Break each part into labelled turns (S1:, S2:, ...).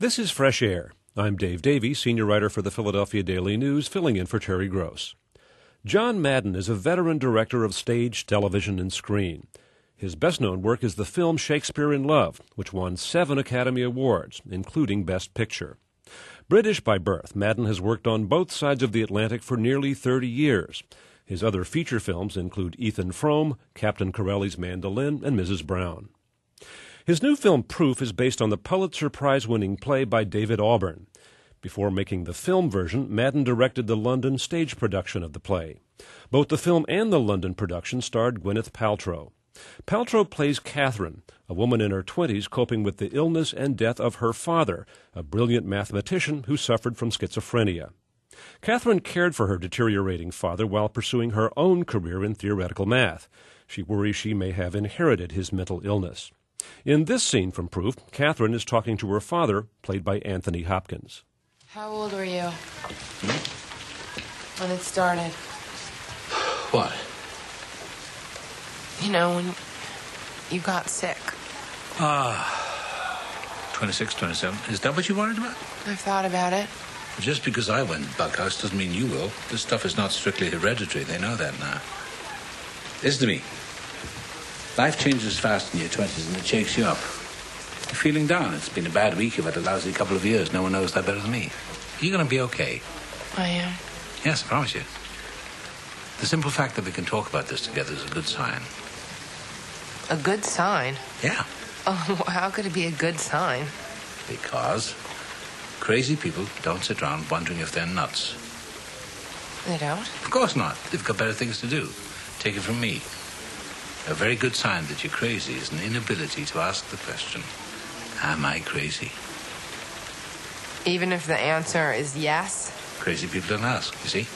S1: This is Fresh Air. I'm Dave Davey, senior writer for the Philadelphia Daily News, filling in for Terry Gross. John Madden is a veteran director of stage, television, and screen. His best-known work is the film Shakespeare in Love, which won 7 Academy Awards, including Best Picture. British by birth, Madden has worked on both sides of the Atlantic for nearly 30 years. His other feature films include Ethan Frome, Captain Corelli's Mandolin, and Mrs. Brown. His new film Proof is based on the Pulitzer Prize-winning play by David Auburn. Before making the film version, Madden directed the London stage production of the play. Both the film and the London production starred Gwyneth Paltrow. Paltrow plays Catherine, a woman in her 20s coping with the illness and death of her father, a brilliant mathematician who suffered from schizophrenia. Catherine cared for her deteriorating father while pursuing her own career in theoretical math. She worries she may have inherited his mental illness. In this scene from Proof, Catherine is talking to her father, played by Anthony Hopkins.
S2: How old were you when it started?
S3: What?
S2: You know, when you got sick.
S3: 26, 27. Is that what you worried about?
S2: I've thought about it.
S3: Just because I went bughouse doesn't mean you will. This stuff is not strictly hereditary. They know that now. Listen to me. Life changes fast in your 20s and it shakes you up. You're feeling down. It's been a bad week. You've had a lousy couple of years. No one knows that better than me. You're going to be okay.
S2: I am.
S3: Yes, I promise you. The simple fact that we can talk about this together is a good sign.
S2: A good sign?
S3: Yeah.
S2: Oh, how could it be a good sign?
S3: Because crazy people don't sit around wondering if they're nuts.
S2: They don't?
S3: Of course not. They've got better things to do. Take it from me. A very good sign that you're crazy is an inability to ask the question, am I crazy?
S2: Even if the answer is yes?
S3: Crazy people don't ask, you see?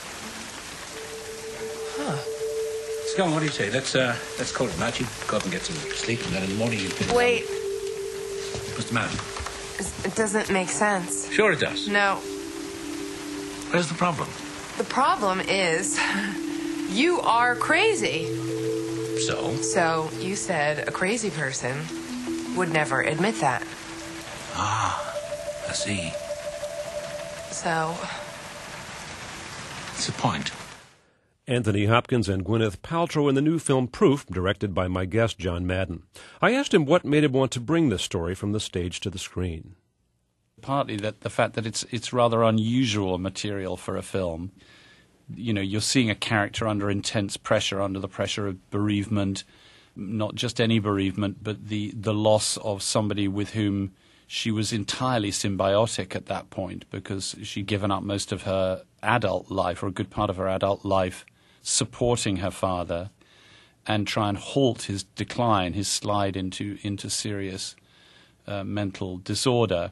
S2: Huh.
S3: So come on, what do you say? Let's call it a night. You go up and get some sleep, and then in the morning you can...
S2: Wait.
S3: What's the matter?
S2: It doesn't make sense.
S3: Sure it does.
S2: No.
S3: Where's the problem?
S2: The problem is, you are crazy.
S3: So?
S2: So, you said a crazy person would never admit that.
S3: Ah, I see.
S2: So...
S3: What's the point?
S1: Anthony Hopkins and Gwyneth Paltrow in the new film Proof, directed by my guest John Madden. I asked him what made him want to bring this story from the stage to the screen.
S4: Partly that the fact that it's rather unusual material for a film. You know, you're seeing a character under intense pressure, under the pressure of bereavement, not just any bereavement, but the loss of somebody with whom she was entirely symbiotic at that point, because she'd given up most of her adult life, or a good part of her adult life, supporting her father and try and halt his decline, his slide into serious mental disorder.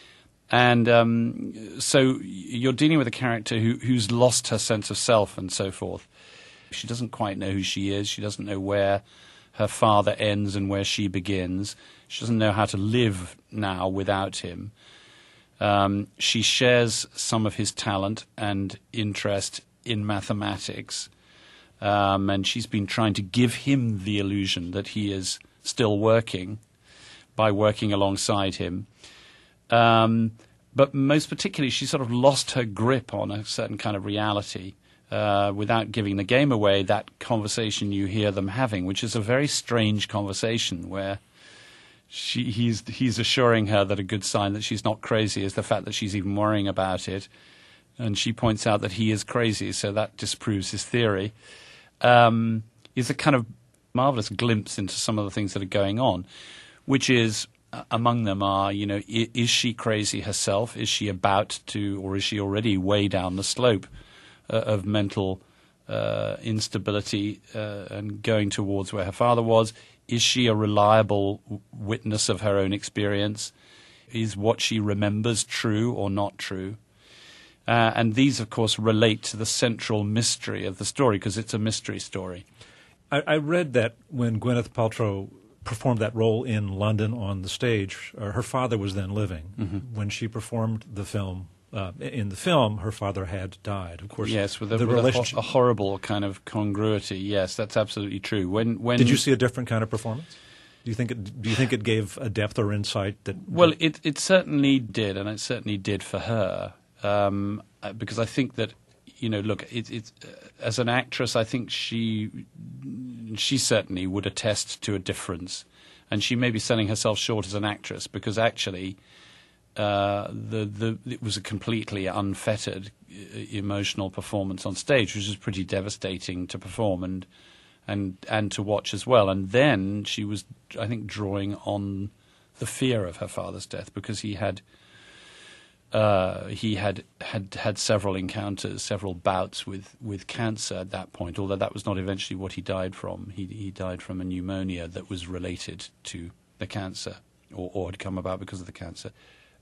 S4: And so you're dealing with a character who's lost her sense of self and so forth. She doesn't quite know who she is. She doesn't know where her father ends and where she begins. She doesn't know how to live now without him. She shares some of his talent and interest in mathematics. And she's been trying to give him the illusion that he is still working by working alongside him. But most particularly, she sort of lost her grip on a certain kind of reality. Without giving the game away, that conversation you hear them having, which is a very strange conversation where he's assuring her that a good sign that she's not crazy is the fact that she's even worrying about it. And she points out that he is crazy, so that disproves his theory. Is a kind of marvelous glimpse into some of the things that are going on, which is, among them are, you know, is she crazy herself? Is she about to, or is she already way down the slope of mental instability and going towards where her father was? Is she a reliable witness of her own experience? Is what she remembers true or not true? And these, of course, relate to the central mystery of the story, because it's a mystery story.
S5: I read that when Gwyneth Paltrow performed that role in London on the stage, her father was then living. Mm-hmm. When she performed the film, in the film, her father had died. Of course,
S4: yes, with a horrible kind of congruity. Yes, that's absolutely true. When
S5: did you see a different kind of performance? Do you think it gave a depth or insight that?
S4: Well, it certainly did, and it certainly did for her, because I think that, look, it's as an actress, I think she certainly would attest to a difference, and she may be selling herself short as an actress because actually, it was a completely unfettered emotional performance on stage, which is pretty devastating to perform and to watch as well. And then she was, I think, drawing on the fear of her father's death because he had several encounters, several bouts with cancer at that point, although that was not eventually what he died from. He died from a pneumonia that was related to the cancer or had come about because of the cancer.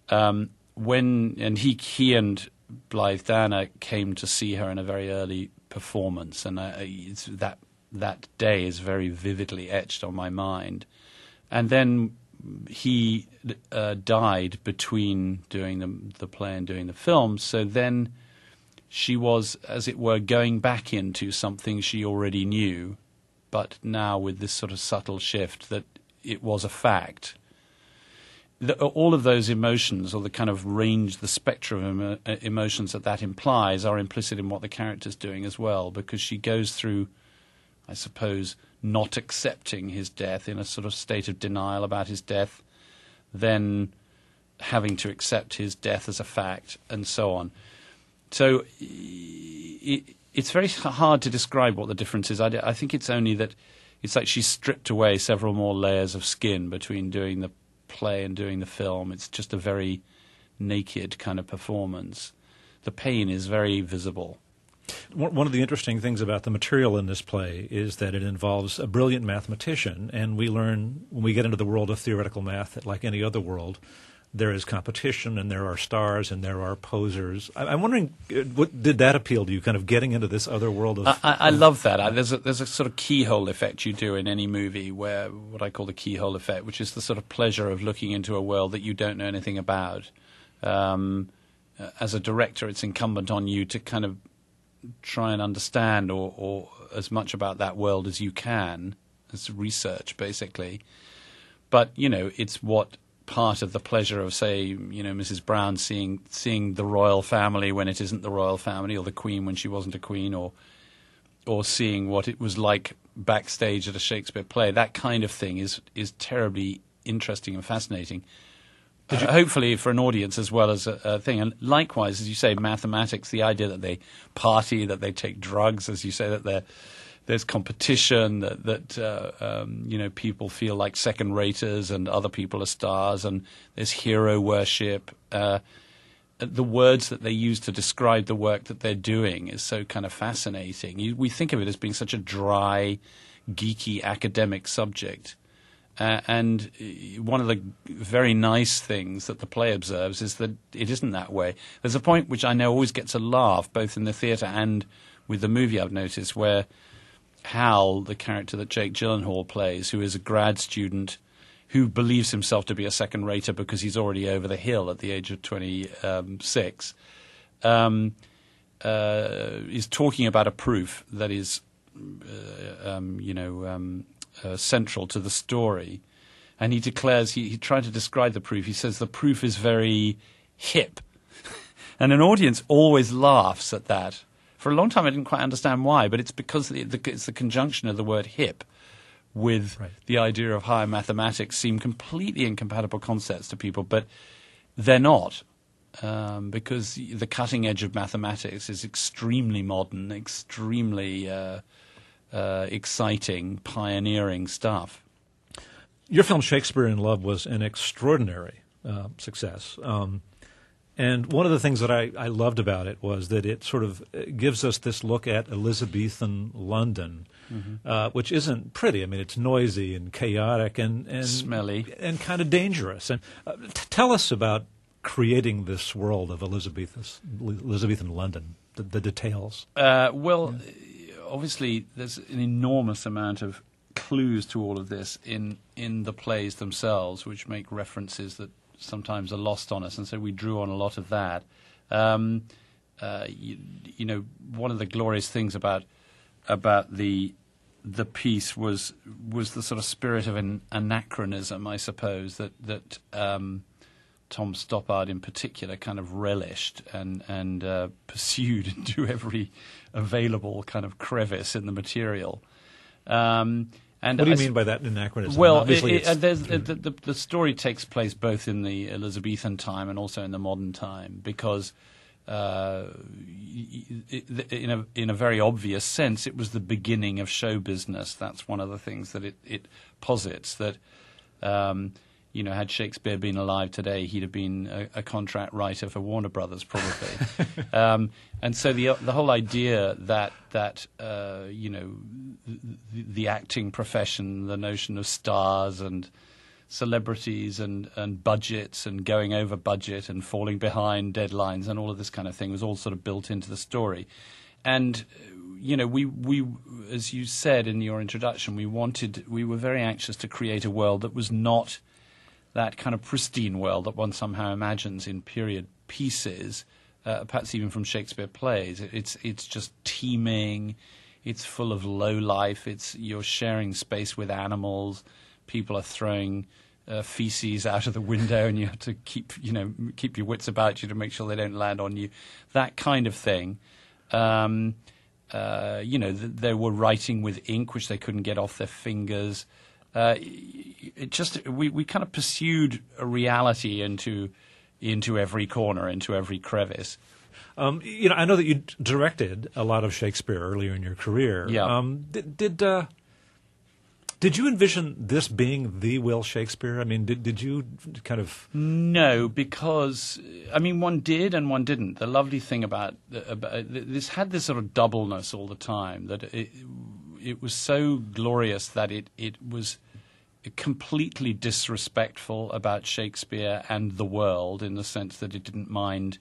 S4: He and Blythe Danner came to see her in a very early performance, and that day is very vividly etched on my mind. And then he died between doing the play and doing the film, so then she was, as it were, going back into something she already knew, but now with this sort of subtle shift that it was a fact. All of those emotions, or the kind of range, the spectrum of emotions that implies, are implicit in what the character's doing as well, because she goes through, I suppose, not accepting his death, in a sort of state of denial about his death, then having to accept his death as a fact, and so on. So it's very hard to describe what the difference is. I think it's only that it's like she's stripped away several more layers of skin between doing the play and doing the film. It's just a very naked kind of performance. The pain is very visible.
S5: One of the interesting things about the material in this play is that it involves a brilliant mathematician, and we learn when we get into the world of theoretical math that, like any other world, there is competition and there are stars and there are posers. I'm wondering, what did that appeal to you, kind of getting into this other world of...
S4: I love that. There's a sort of keyhole effect you do in any movie, where what I call the keyhole effect, which is the sort of pleasure of looking into a world that you don't know anything about. As a director, it's incumbent on you to kind of try and understand or as much about that world as you can, as research, basically. But, it's what part of the pleasure of, say, Mrs. Brown seeing the royal family when it isn't the royal family, or the Queen when she wasn't a queen, or seeing what it was like backstage at a Shakespeare play. That kind of thing is terribly interesting and fascinating. Hopefully for an audience as well as a thing. And likewise, as you say, mathematics, the idea that they party, that they take drugs, as you say, that there's competition, that people feel like second-raters and other people are stars, and there's hero worship. The words that they use to describe the work that they're doing is so kind of fascinating. We think of it as being such a dry, geeky, academic subject. And one of the very nice things that the play observes is that it isn't that way. There's a point which I know always gets a laugh, both in the theatre and with the movie, I've noticed, where Hal, the character that Jake Gyllenhaal plays, who is a grad student who believes himself to be a second-rater because he's already over the hill at the age of 26, is talking about a proof that is, central to the story. And he declares, he tried to describe the proof. He says the proof is very hip. And an audience always laughs at that. For a long time I didn't quite understand why, but it's because it's the conjunction of the word hip with the idea of higher mathematics seem completely incompatible concepts to people, but they're not. Because the cutting edge of mathematics is extremely modern, extremely exciting, pioneering stuff.
S5: Your film Shakespeare in Love was an extraordinary success. And one of the things that I loved about it was that it sort of gives us this look at Elizabethan London, which isn't pretty. I mean, it's noisy and chaotic and
S4: smelly
S5: and kind of dangerous. And tell us about creating this world of Elizabethan London, the details.
S4: Obviously, there's an enormous amount of clues to all of this in the plays themselves, which make references that sometimes are lost on us, and so we drew on a lot of that. One of the glorious things about the the piece was the sort of spirit of an anachronism, I suppose, that Tom Stoppard in particular kind of relished and pursued into every available kind of crevice in the material. And
S5: what do you mean by that anachronism?
S4: Well,
S5: obviously,
S4: the story takes place both in the Elizabethan time and also in the modern time, because in a very obvious sense, it was the beginning of show business. That's one of the things that it posits, that had Shakespeare been alive today, he'd have been a contract writer for Warner Brothers, probably. And so the whole idea that the acting profession, the notion of stars and celebrities and budgets and going over budget and falling behind deadlines and all of this kind of thing was all sort of built into the story. And we as you said in your introduction, we were very anxious to create a world that was not that kind of pristine world that one somehow imagines in period pieces, perhaps even from Shakespeare plays. It's just teeming. It's full of low life. You're sharing space with animals. People are throwing feces out of the window, and you have to keep your wits about you to make sure they don't land on you. That kind of thing. They were writing with ink, which they couldn't get off their fingers. We kind of pursued a reality into every corner, into every crevice.
S5: I know that you directed a lot of Shakespeare earlier in your career.
S4: Yeah.
S5: Did you envision this being the Will Shakespeare? I mean, did you kind of...
S4: No, because, one did and one didn't. The lovely thing about this had this sort of doubleness all the time, that it was so glorious that it was completely disrespectful about Shakespeare and the world, in the sense that it didn't mind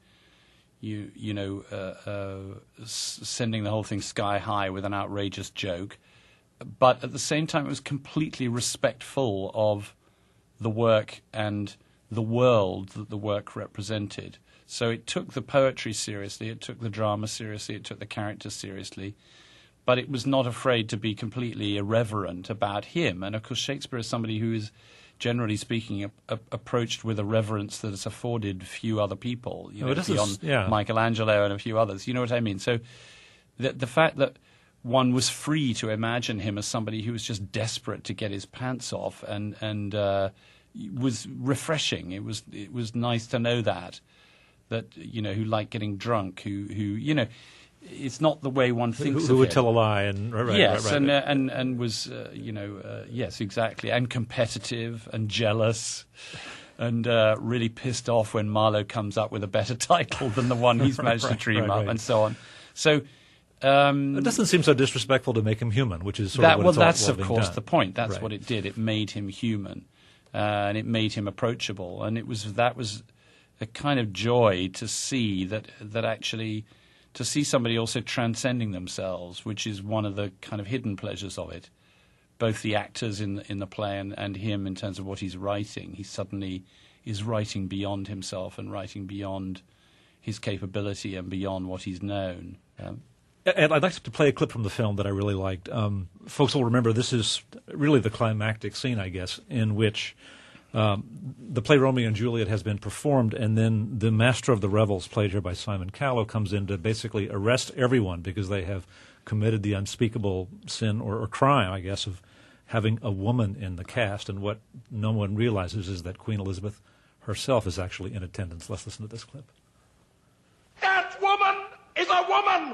S4: sending the whole thing sky high with an outrageous joke. But at the same time, it was completely respectful of the work and the world that the work represented. So it took the poetry seriously, it took the drama seriously, it took the characters seriously, but it was not afraid to be completely irreverent about him. And of course, Shakespeare is somebody who is, generally speaking, approached with a reverence that is afforded few other people, beyond Michelangelo and a few others. You know what I mean? So the fact that one was free to imagine him as somebody who was just desperate to get his pants off, and was refreshing. It was nice to know that who liked getting drunk, who it's not the way one thinks
S5: who
S4: of
S5: would
S4: him.
S5: tell a lie and
S4: yes,
S5: right.
S4: And was yes, exactly, and competitive and jealous. And really pissed off when Marlowe comes up with a better title than the one he's managed to dream up, and so on. So it
S5: doesn't seem so disrespectful to make him human, which is sort of what it's all
S4: that's of course
S5: done.
S4: the point. That's
S5: right.
S4: what it did. It made him human, and it made him approachable. And that was a kind of joy to see that actually, to see somebody also transcending themselves, which is one of the kind of hidden pleasures of it. Both the actors in the play and him in terms of what he's writing. He suddenly is writing beyond himself and writing beyond his capability and beyond what he's known.
S5: And I'd like to play a clip from the film that I really liked. Folks will remember this is really the climactic scene, I guess, in which the play Romeo and Juliet has been performed, and then the Master of the Revels, played here by Simon Callow, comes in to basically arrest everyone because they have committed the unspeakable sin or crime, I guess, of having a woman in the cast. And what no one realizes is that Queen Elizabeth herself is actually in attendance. Let's listen to this clip.
S6: That woman is a woman!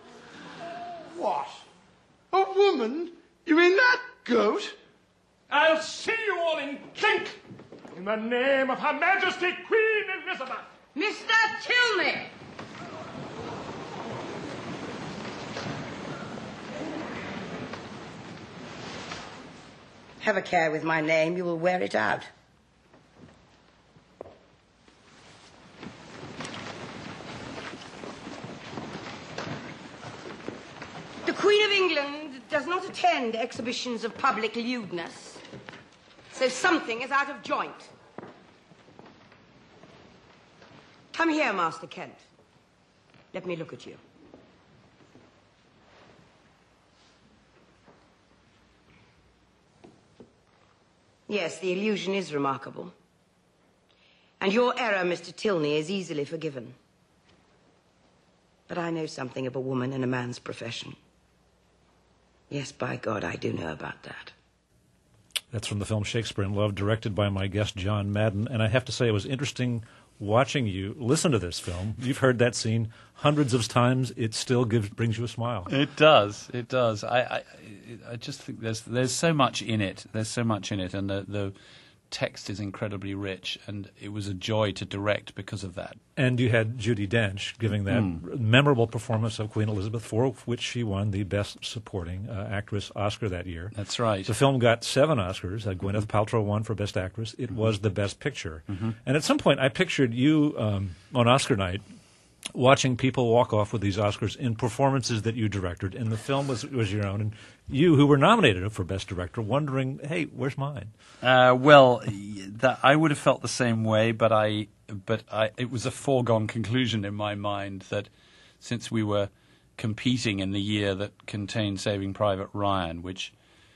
S6: What? A woman? You mean that goat? I'll see you all in clink! In the name of Her Majesty Queen Elizabeth!
S7: Mr. Tilney! Have a care with my name, you will wear it out. The Queen of England does not attend exhibitions of public lewdness, so something is out of joint. Come here, Master Kent. Let me look at you. Yes, the illusion is remarkable. And your error, Mr. Tilney, is easily forgiven. But I know something of a woman and a man's profession. Yes, by God, I do know about that.
S5: That's from the film Shakespeare in Love, directed by my guest, John Madden. And I have to say, it was interesting watching you listen to this film. You've heard that scene hundreds of times. It still brings you a smile.
S4: It does. It does. I just think there's so much in it. There's so much in it, and the text is incredibly rich, and it was a joy to direct because of that.
S5: And you had Judi Dench giving that memorable performance of Queen Elizabeth, for which she won the Best Supporting Actress Oscar that year.
S4: That's right.
S5: The film got 7 Oscars. Gwyneth Paltrow won for Best Actress. It was the Best Picture. And at some point, I pictured you on Oscar night watching people walk off with these Oscars in performances that you directed, and the film was your own, and you, who were nominated for Best Director, wondering, hey, where's mine?
S4: I would have felt the same way, but it was a foregone conclusion in my mind that since we were competing in the year that contained Saving Private Ryan, which,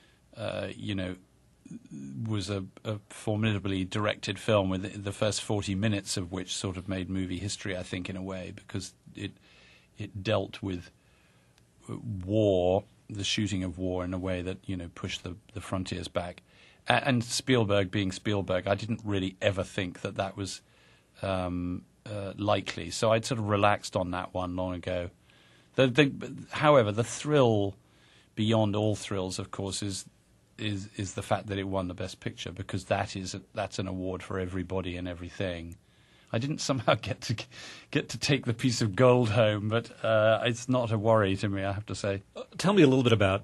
S4: was a formidably directed film, with the first 40 minutes of which sort of made movie history, I think, in a way, because it dealt with war, the shooting of war, in a way that, pushed the frontiers back. And Spielberg being Spielberg, I didn't really ever think that was likely. So I'd sort of relaxed on that one long ago. However, the thrill, beyond all thrills, of course, is the fact that it won the Best Picture, because that's an award for everybody and everything. I didn't somehow get to take the piece of gold home, but it's not a worry to me, I have to say.
S5: Tell me a little bit about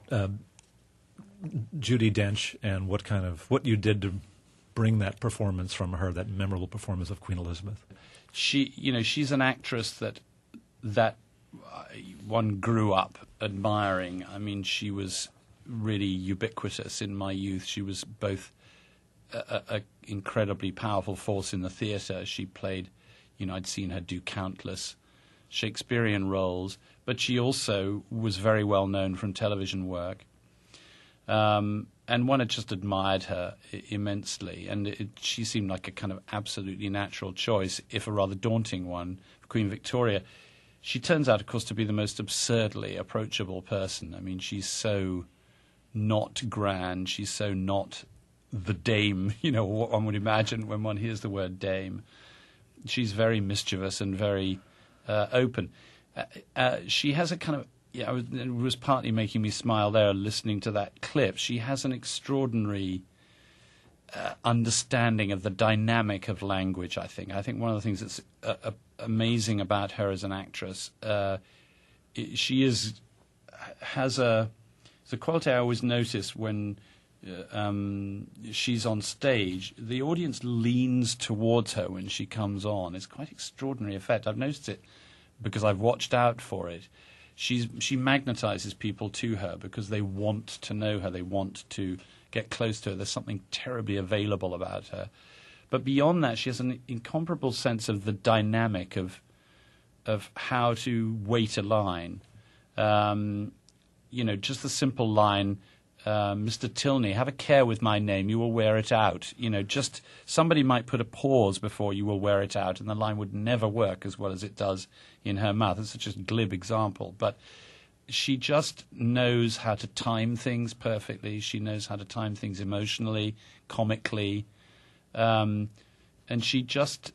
S5: Judi Dench and what you did to bring that performance from her, that memorable performance of Queen Elizabeth.
S4: She's an actress that one grew up admiring. I mean, she was really ubiquitous in my youth. She was both a incredibly powerful force in the theatre. She played, I'd seen her do countless Shakespearean roles, but she also was very well known from television work. And one had just admired her immensely, and she seemed like a kind of absolutely natural choice, if a rather daunting one, for Queen Victoria. She turns out, of course, to be the most absurdly approachable person. I mean, she's so not grand, she's so not the dame, what one would imagine when one hears the word dame. She's very mischievous and very open. She has a kind of, it was partly making me smile there listening to that clip. She has an extraordinary understanding of the dynamic of language, I think. I think one of the things that's amazing about her as an actress, she has a quality I always notice when she's on stage. The audience leans towards her when she comes on. It's quite extraordinary effect. I've noticed it because I've watched out for it. She magnetizes people to her because they want to know her. They want to get close to her. There's something terribly available about her. But beyond that, she has an incomparable sense of the dynamic of how to wait a line. Just the simple line, Mr. Tilney, have a care with my name, you will wear it out. Just somebody might put a pause before you will wear it out, and the line would never work as well as it does in her mouth. It's such a glib example, but she just knows how to time things perfectly. She knows how to time things emotionally, comically, and she just,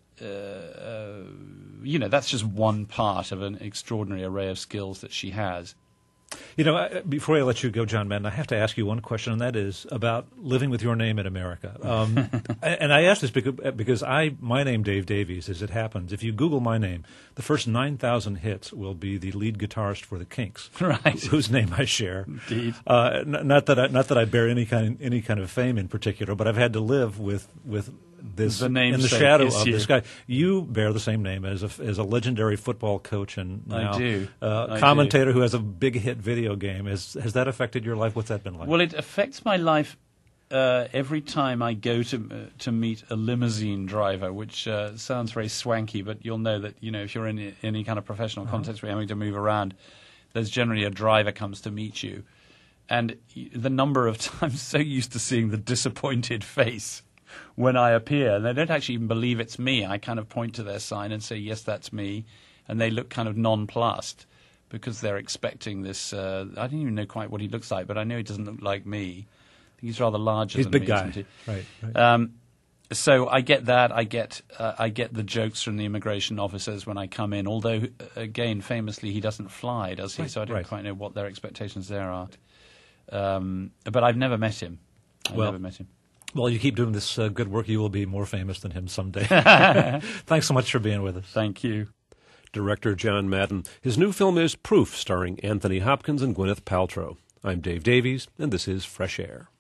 S4: that's just one part of an extraordinary array of skills that she has.
S5: Before I let you go, John Madden, I have to ask you one question, and that is about living with your name in America. And I ask this because my name, Dave Davies, as it happens, if you Google my name, the first 9,000 hits will be the lead guitarist for the Kinks,
S4: right?
S5: Whose name I share.
S4: Indeed.
S5: Not that I bear any kind of fame in particular, but I've had to live with this in the shadow of this guy. You bear the same name as a legendary football coach and now commentator who has a big hit video game. Has that affected your life? What's that been like?
S4: Well, it affects my life every time I go to meet a limousine driver, which sounds very swanky, but you'll know that if you're in any kind of professional context where you're having to move around, there's generally a driver comes to meet you. And the number of times, so used to seeing the disappointed face when I appear, and they don't actually even believe it's me. I kind of point to their sign and say, yes, that's me, and they look kind of nonplussed because they're expecting this. I don't even know quite what he looks like, but I know he doesn't look like me. I think he's rather larger than me.
S5: He's a big guy,
S4: isn't he?
S5: right.
S4: So I get that. I get the jokes from the immigration officers when I come in. Although, again, famously, he doesn't fly, does he? So I don't quite know what their expectations there are. But I've never met him. Never met him.
S5: Well, you keep doing this good work, you will be more famous than him someday. Thanks so much for being with us.
S4: Thank you.
S1: Director John Madden. His new film is Proof, starring Anthony Hopkins and Gwyneth Paltrow. I'm Dave Davies, and this is Fresh Air.